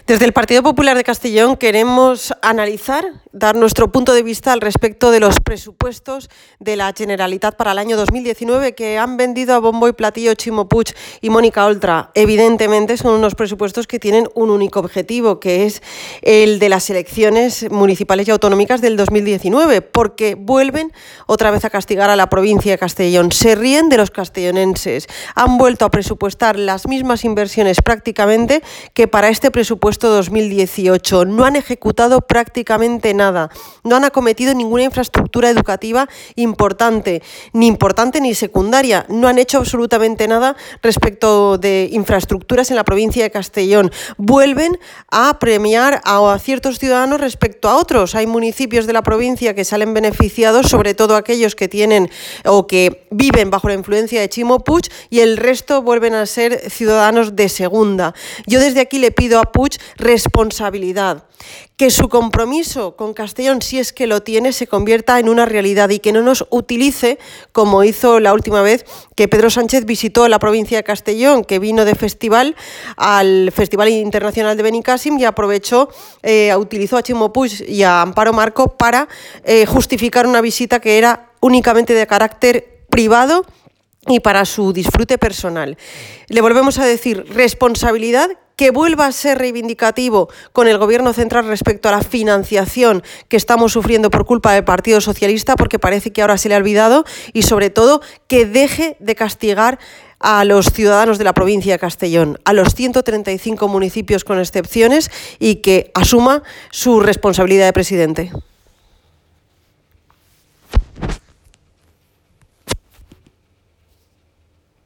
Desde el Partido Popular de Castellón queremos analizar, dar nuestro punto de vista al respecto de los presupuestos de la Generalitat para el año 2019 que han vendido a bombo y platillo Ximo Puig y Mónica Oltra. Evidentemente son unos presupuestos que tienen un único objetivo, que es el de las elecciones municipales y autonómicas del 2019, porque vuelven otra vez a castigar a la provincia de Castellón. Se ríen de los castellonenses. Han vuelto a presupuestar las mismas inversiones prácticamente que para este presupuesto 2018. No han ejecutado prácticamente nada. No han acometido ninguna infraestructura educativa importante ni secundaria. No han hecho absolutamente nada respecto de infraestructuras en la provincia de Castellón. Vuelven a premiar a ciertos ciudadanos respecto a otros. Hay municipios de la provincia que salen beneficiados, sobre todo aquellos que tienen o que viven bajo la influencia de Ximo Puig, y el resto vuelven a ser ciudadanos de segunda. Yo desde aquí le pido a Puig responsabilidad, que su compromiso con Castellón, si es que lo tiene, se convierta en una realidad y que no nos utilice como hizo la última vez que Pedro Sánchez visitó la provincia de Castellón, que vino de festival al Festival Internacional de Benicàssim y utilizó a Ximo Puig y a Amparo Marco para justificar una visita que era únicamente de carácter privado y para su disfrute personal. Le volvemos a decir responsabilidad, que vuelva a ser reivindicativo con el Gobierno central respecto a la financiación que estamos sufriendo por culpa del Partido Socialista, porque parece que ahora se le ha olvidado, y sobre todo que deje de castigar a los ciudadanos de la provincia de Castellón, a los 135 municipios con excepciones, y que asuma su responsabilidad de presidente.